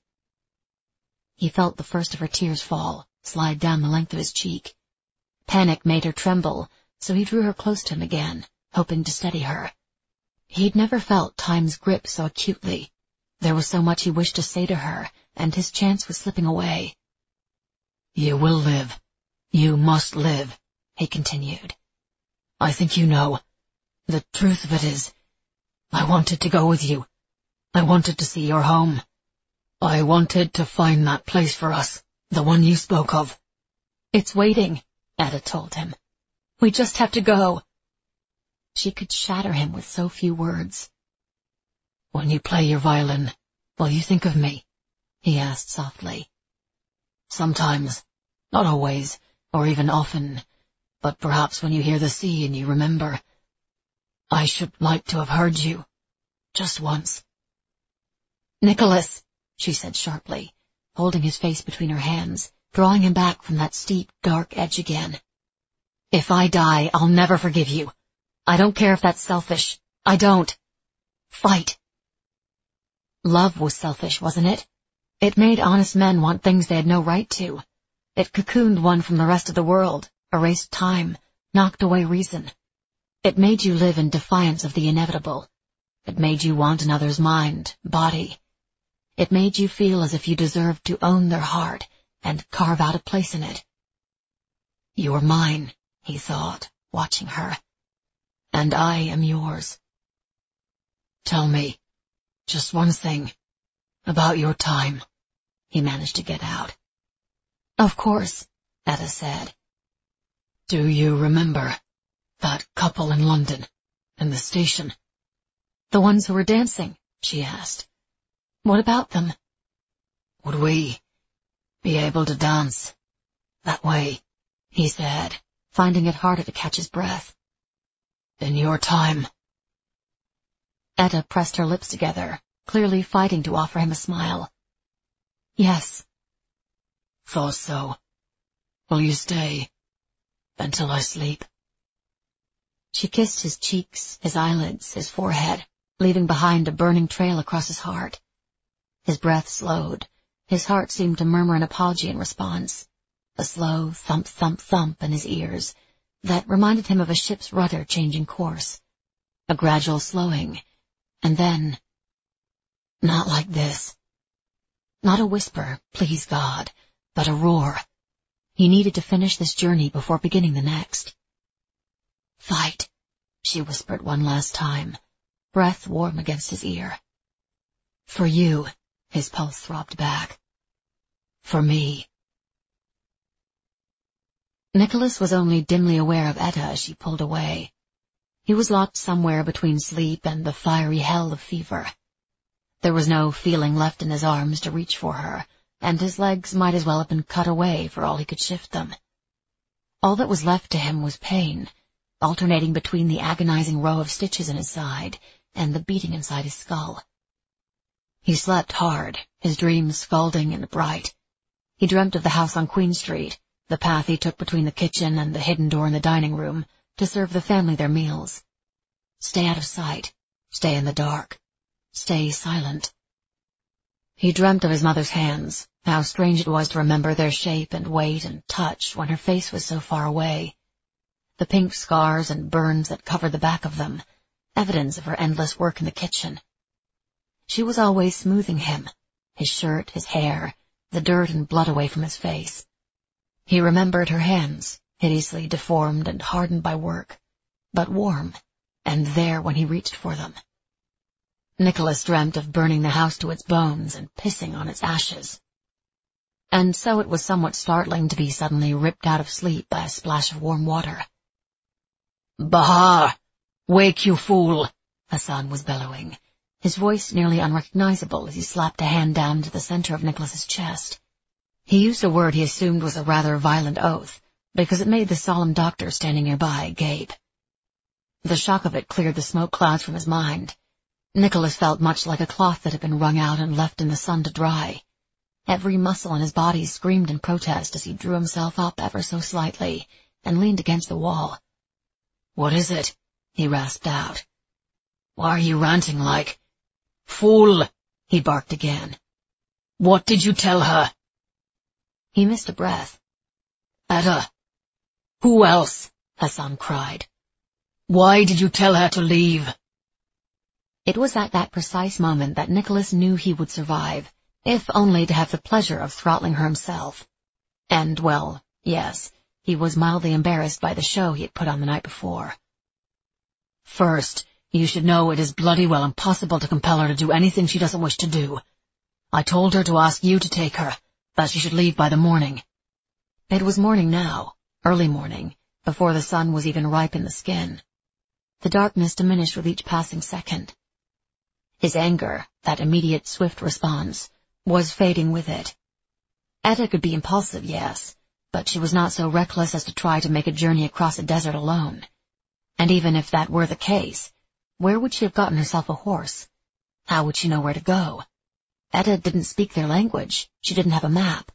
He felt the first of her tears fall, slide down the length of his cheek. Panic made her tremble, so he drew her close to him again, hoping to steady her. He'd never felt time's grip so acutely. There was so much he wished to say to her, and his chance was slipping away. "You will live. You must live," he continued. "I think you know. The truth of it is, I wanted to go with you. I wanted to see your home. I wanted to find that place for us, the one you spoke of." "It's waiting," Etta told him. "We just have to go." She could shatter him with so few words. "When you play your violin, will you think of me?" he asked softly. "Sometimes, not always, or even often, but perhaps when you hear the sea and you remember. I should like to have heard you, just once." "Nicholas," she said sharply, holding his face between her hands, drawing him back from that steep, dark edge again. "If I die, I'll never forgive you. I don't care if that's selfish. I don't. Fight." Love was selfish, wasn't it? It made honest men want things they had no right to. It cocooned one from the rest of the world, erased time, knocked away reason. It made you live in defiance of the inevitable. It made you want another's mind, body. It made you feel as if you deserved to own their heart and carve out a place in it. "You're mine," he thought, watching her. "And I am yours." "Tell me, just one thing, about your time," he managed to get out. "Of course," Etta said. "Do you remember that couple in London, in the station?" "The ones who were dancing?" she asked. "What about them?" "Would we be able to dance that way?" he said, finding it harder to catch his breath. "In your time?" Etta pressed her lips together, clearly fighting to offer him a smile. "Yes." "Thought so. Will you stay until I sleep?" She kissed his cheeks, his eyelids, his forehead, leaving behind a burning trail across his heart. His breath slowed, His heart seemed to murmur an apology in response, a slow thump, thump, thump in his ears that reminded him of a ship's rudder changing course, a gradual slowing, and then, not like this. Not a whisper, please God, but a roar. He needed to finish this journey before beginning the next. Fight, she whispered one last time, breath warm against his ear. For you, his pulse throbbed back. For me. Nicholas was only dimly aware of Etta as she pulled away. He was locked somewhere between sleep and the fiery hell of fever. There was no feeling left in his arms to reach for her, and his legs might as well have been cut away for all he could shift them. All that was left to him was pain, alternating between the agonizing row of stitches in his side and the beating inside his skull. He slept hard, his dreams scalding and bright. He dreamt of the house on Queen Street, the path he took between the kitchen and the hidden door in the dining room to serve the family their meals. Stay out of sight, stay in the dark, stay silent. He dreamt of his mother's hands, how strange it was to remember their shape and weight and touch when her face was so far away. The pink scars and burns that covered the back of them, evidence of her endless work in the kitchen. She was always smoothing him, his shirt, his hair, the dirt and blood away from his face. He remembered her hands, hideously deformed and hardened by work, but warm, and there when he reached for them. Nicholas dreamt of burning the house to its bones and pissing on its ashes. And so it was somewhat startling to be suddenly ripped out of sleep by a splash of warm water. "Bahar! Wake, you fool!" Hassan was bellowing, his voice nearly unrecognizable as he slapped a hand down into the center of Nicholas's chest. He used a word he assumed was a rather violent oath, because it made the solemn doctor standing nearby gape. The shock of it cleared the smoke clouds from his mind. Nicholas felt much like a cloth that had been wrung out and left in the sun to dry. Every muscle in his body screamed in protest as he drew himself up ever so slightly and leaned against the wall. "What is it?" he rasped out. "Why are you ranting like—" "Fool!" he barked again. "What did you tell her?" He missed a breath. "Etta." "Who else?" Hassan cried. "Why did you tell her to leave?" It was at that precise moment that Nicholas knew he would survive, if only to have the pleasure of throttling her himself. And, well, yes, he was mildly embarrassed by the show he had put on the night before. "First, you should know it is bloody well impossible to compel her to do anything she doesn't wish to do. I told her to ask you to take her, that she should leave by the morning." It was morning now, early morning, before the sun was even ripe in the skin. The darkness diminished with each passing second. His anger, that immediate, swift response, was fading with it. Etta could be impulsive, yes, but she was not so reckless as to try to make a journey across a desert alone. And even if that were the case, where would she have gotten herself a horse? How would she know where to go? Etta didn't speak their language. She didn't have a map.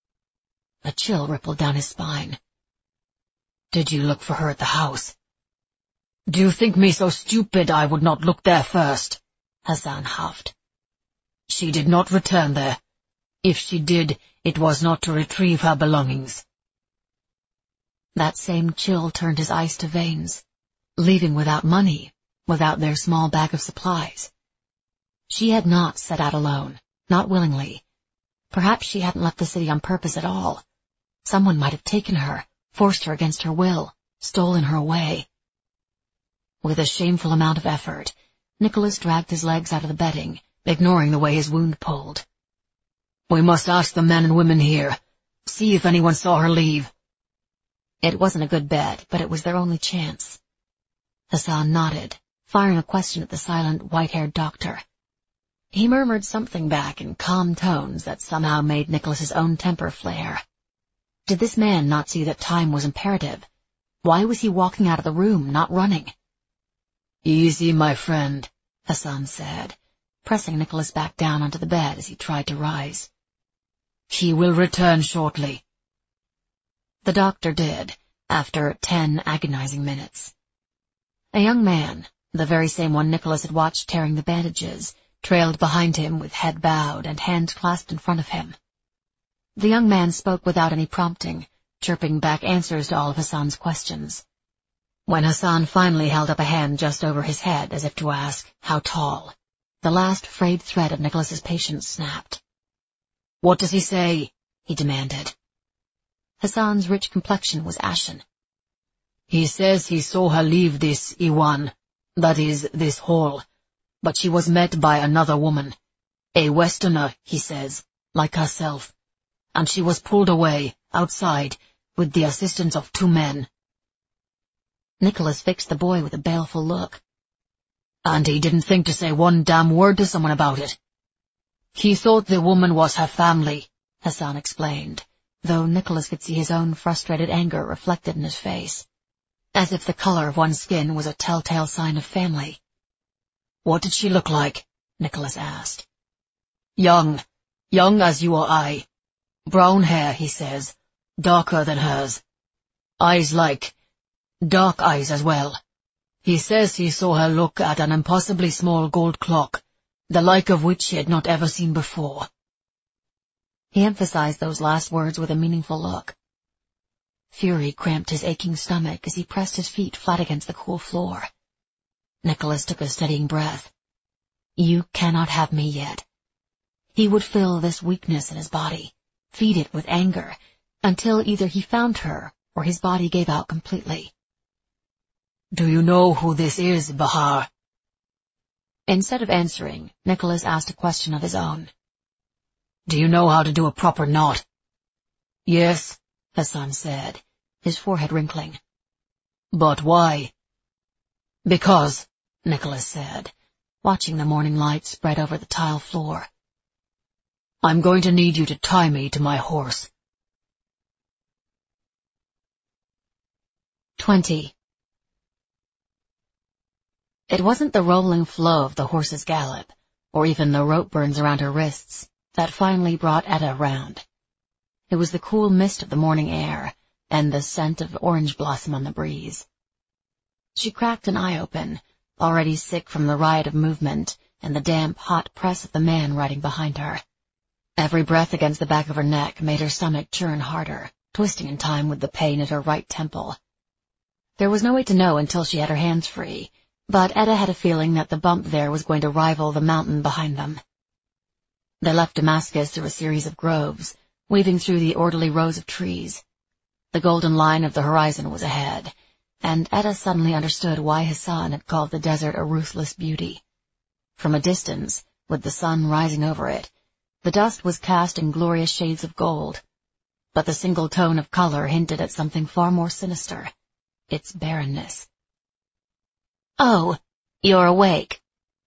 A chill rippled down his spine. "Did you look for her at the house?" "Do you think me so stupid I would not look there first?" Hassan huffed. "She did not return there. If she did, it was not to retrieve her belongings." That same chill turned his ice to veins, leaving without money, without their small bag of supplies. She had not set out alone, not willingly. Perhaps she hadn't left the city on purpose at all. Someone might have taken her, forced her against her will, stolen her away. With a shameful amount of effort, Nicholas dragged his legs out of the bedding, ignoring the way his wound pulled. "We must ask the men and women here. See if anyone saw her leave." It wasn't a good bet, but it was their only chance. Hassan nodded, firing a question at the silent, white-haired doctor. He murmured something back in calm tones that somehow made Nicholas's own temper flare. Did this man not see that time was imperative? Why was he walking out of the room, not running? "Easy, my friend," Hassan said, pressing Nicholas back down onto the bed as he tried to rise. "He will return shortly." The doctor did, after 10 agonizing minutes. A young man, the very same one Nicholas had watched tearing the bandages, trailed behind him with head bowed and hands clasped in front of him. The young man spoke without any prompting, chirping back answers to all of Hassan's questions. When Hassan finally held up a hand just over his head as if to ask, how tall, the last frayed thread of Nicholas's patience snapped. "What does he say?" he demanded. Hassan's rich complexion was ashen. "He says he saw her leave this Iwan, that is, this hall, but she was met by another woman, a Westerner, he says, like herself, and she was pulled away, outside, with the assistance of 2 men. Nicholas fixed the boy with a baleful look. "And he didn't think to say one damn word to someone about it." "He thought the woman was her family," Hassan explained, though Nicholas could see his own frustrated anger reflected in his face, as if the color of one's skin was a telltale sign of family. "What did she look like?" Nicholas asked. Young as you or I. Brown hair, he says, darker than hers. Eyes like, dark eyes as well. He says he saw her look at an impossibly small gold clock, the like of which he had not ever seen before." He emphasized those last words with a meaningful look. Fury cramped his aching stomach as he pressed his feet flat against the cool floor. Nicholas took a steadying breath. You cannot have me yet. He would fill this weakness in his body, feed it with anger, until either he found her or his body gave out completely. "Do you know who this is, Bahar?" Instead of answering, Nicholas asked a question of his own. "Do you know how to do a proper knot?" "Yes," Hassan said, his forehead wrinkling. "But why?" "Because," Nicholas said, watching the morning light spread over the tile floor. "I'm going to need you to tie me to my horse." 20. It wasn't the rolling flow of the horse's gallop, or even the rope burns around her wrists, that finally brought Etta round. It was the cool mist of the morning air, and the scent of orange blossom on the breeze. She cracked an eye open, already sick from the riot of movement and the damp, hot press of the man riding behind her. Every breath against the back of her neck made her stomach churn harder, twisting in time with the pain at her right temple. There was no way to know until she had her hands free, but Etta had a feeling that the bump there was going to rival the mountain behind them. They left Damascus through a series of groves, weaving through the orderly rows of trees. The golden line of the horizon was ahead, and Etta suddenly understood why Hassan had called the desert a ruthless beauty. From a distance, with the sun rising over it, the dust was cast in glorious shades of gold, but the single tone of color hinted at something far more sinister, its barrenness. "Oh, you're awake."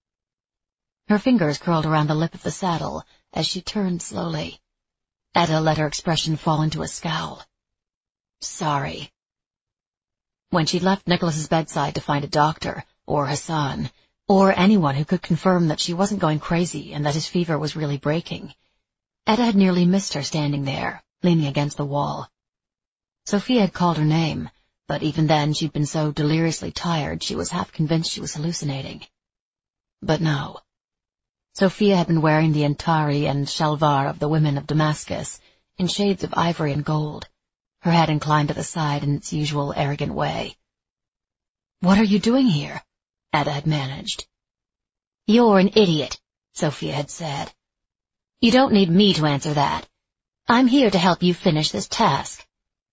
Her fingers curled around the lip of the saddle as she turned slowly. Etta let her expression fall into a scowl. "Sorry." When she'd left Nicholas's bedside to find a doctor, or Hassan, or anyone who could confirm that she wasn't going crazy and that his fever was really breaking, Etta had nearly missed her standing there, leaning against the wall. Sophia had called her name, but even then she'd been so deliriously tired she was half convinced she was hallucinating. But no. Sophia had been wearing the antari and shalvar of the women of Damascus, in shades of ivory and gold, her head inclined to the side in its usual arrogant way. "What are you doing here?" Etta had managed. "You're an idiot," Sophia had said. "You don't need me to answer that. I'm here to help you finish this task."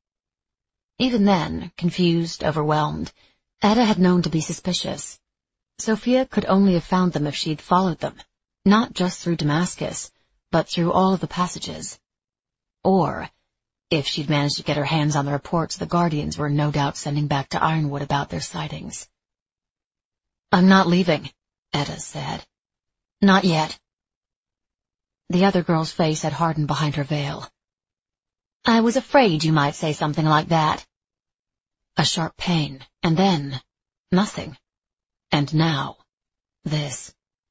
Even then, confused, overwhelmed, Etta had known to be suspicious. Sophia could only have found them if she'd followed them, not just through Damascus, but through all of the passages. Or, if she'd managed to get her hands on the reports the Guardians were no doubt sending back to Ironwood about their sightings. "I'm not leaving," Etta said. "Not yet." The other girl's face had hardened behind her veil. "I was afraid you might say something like that." A sharp pain, and then nothing. And now, this.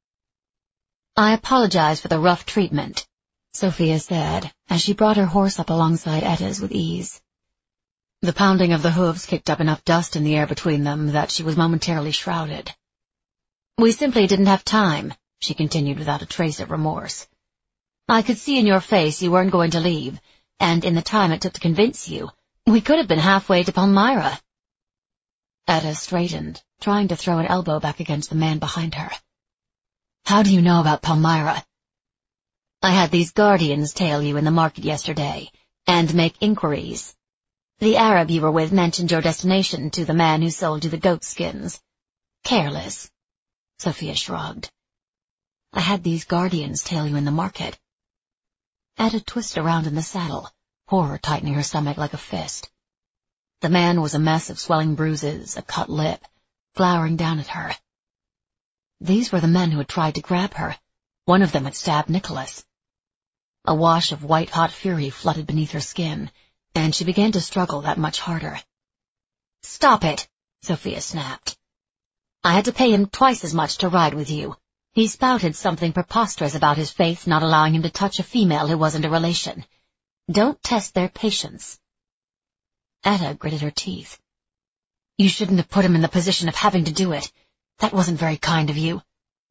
"I apologize for the rough treatment," Sophia said, as she brought her horse up alongside Etta's with ease. The pounding of the hooves kicked up enough dust in the air between them that she was momentarily shrouded. "We simply didn't have time," she continued without a trace of remorse. I could see in your face you weren't going to leave, and in the time it took to convince you, we could have been halfway to Palmyra. Etta straightened, trying to throw an elbow back against the man behind her. How do you know about Palmyra? I had these guardians tail you in the market yesterday, and make inquiries. The Arab you were with mentioned your destination to the man who sold you the goat skins. Careless. Sophia shrugged. I had these guardians tail you in the market. Etta twisted around in the saddle, horror tightening her stomach like a fist. The man was a mess of swelling bruises, a cut lip, glowering down at her. These were the men who had tried to grab her. One of them had stabbed Nicholas. A wash of white-hot fury flooded beneath her skin, and she began to struggle that much harder. Stop it, Sophia snapped. I had to pay him twice as much to ride with you. He spouted something preposterous about his faith not allowing him to touch a female who wasn't a relation. Don't test their patience. Etta gritted her teeth. You shouldn't have put him in the position of having to do it. That wasn't very kind of you.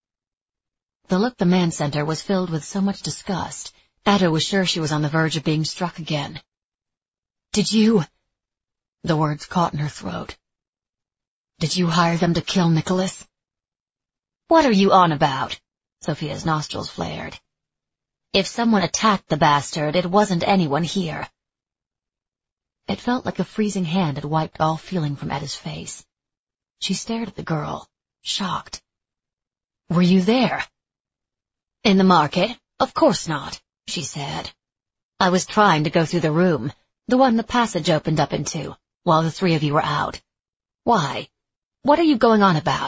The look the man sent her was filled with so much disgust, Etta was sure she was on the verge of being struck again. Did you... The words caught in her throat. Did you hire them to kill Nicholas? What are you on about? Sophia's nostrils flared. If someone attacked the bastard, it wasn't anyone here. It felt like a freezing hand had wiped all feeling from Etta's face. She stared at the girl, shocked. Were you there? In the market? Of course not, she said. I was trying to go through the room, the one the passage opened up into, while the three of you were out. Why? What are you going on about?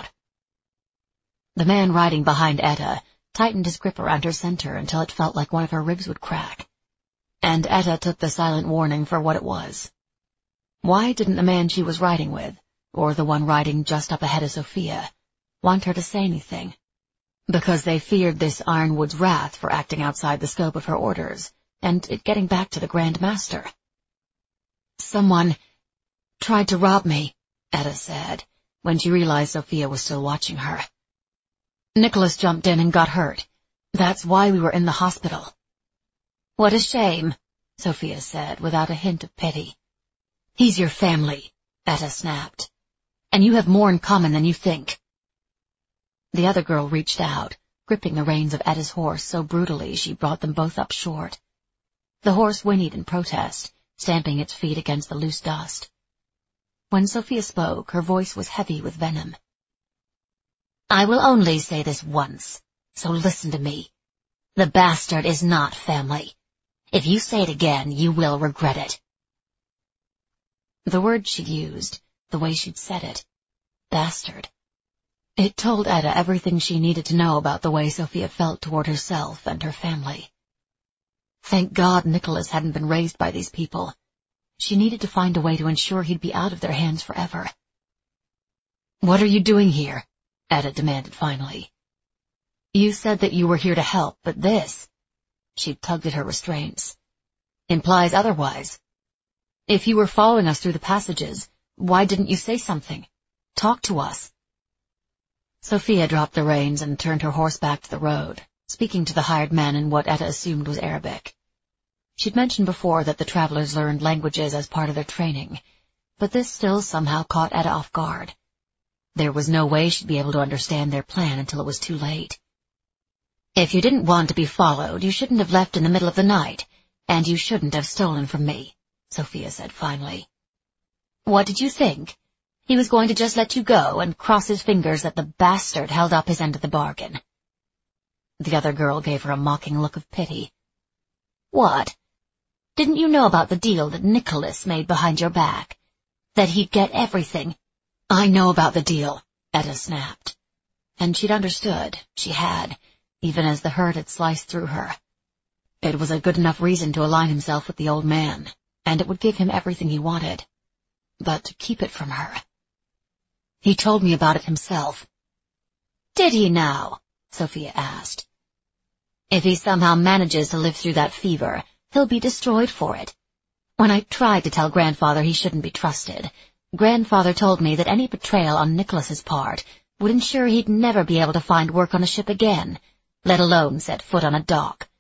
The man riding behind Etta tightened his grip around her center until it felt like one of her ribs would crack. And Etta took the silent warning for what it was. Why didn't the man she was riding with, or the one riding just up ahead of Sophia, want her to say anything? Because they feared this Ironwood's wrath for acting outside the scope of her orders, and it getting back to the Grand Master. Someone tried to rob me, Etta said, when she realized Sophia was still watching her. Nicholas jumped in and got hurt. That's why we were in the hospital. What a shame, Sophia said, without a hint of pity. He's your family, Etta snapped. And you have more in common than you think. The other girl reached out, gripping the reins of Etta's horse so brutally she brought them both up short. The horse whinnied in protest, stamping its feet against the loose dust. When Sophia spoke, her voice was heavy with venom. I will only say this once, so listen to me. The bastard is not family. If you say it again, you will regret it. The word she'd used, the way she'd said it, bastard. It told Etta everything she needed to know about the way Sophia felt toward herself and her family. Thank God Nicholas hadn't been raised by these people. She needed to find a way to ensure he'd be out of their hands forever. What are you doing here? Etta demanded finally. You said that you were here to help, but this... She tugged at her restraints. Implies otherwise. If you were following us through the passages, why didn't you say something? Talk to us. Sophia dropped the reins and turned her horse back to the road, speaking to the hired man in what Etta assumed was Arabic. She'd mentioned before that the travelers learned languages as part of their training, but this still somehow caught Etta off guard. There was no way she'd be able to understand their plan until it was too late. If you didn't want to be followed, you shouldn't have left in the middle of the night, and you shouldn't have stolen from me, Sophia said finally. What did you think? He was going to just let you go and cross his fingers that the bastard held up his end of the bargain. The other girl gave her a mocking look of pity. What? Didn't you know about the deal that Nicholas made behind your back? That he'd get everything? I know about the deal, Etta snapped. And she'd understood, she had, even as the hurt had sliced through her. It was a good enough reason to align himself with the old man, and it would give him everything he wanted. But to keep it from her. He told me about it himself. Did he now? Sophia asked. If he somehow manages to live through that fever, he'll be destroyed for it. When I tried to tell Grandfather he shouldn't be trusted, Grandfather told me that any betrayal on Nicholas's part would ensure he'd never be able to find work on a ship again, let alone set foot on a dock.